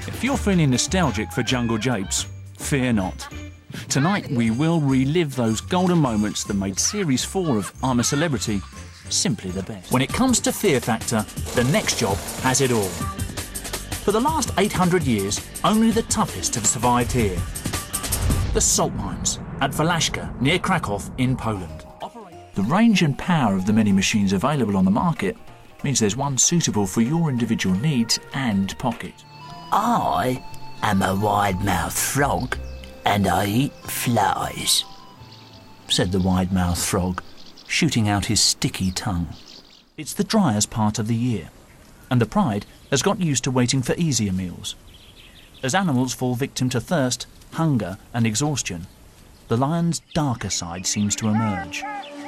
If you're feeling nostalgic for jungle japes, fear not. Tonight we will relive those golden moments that made Series 4 of I'm a Celebrity simply the best. When it comes to fear factor, the next job has it all. For the last 800 years, only the toughest have survived here. The salt mines at Wałaszka, near Krakow in Poland. The range and power of the many machines available on the market means there's one suitable for your individual needs and pocket. I am a wide-mouthed frog and I eat flies, said the wide-mouthed frog, shooting out his sticky tongue. It's the driest part of the year, and the pride has got used to waiting for easier meals. As animals fall victim to thirst, hunger and exhaustion, the lion's darker side seems to emerge.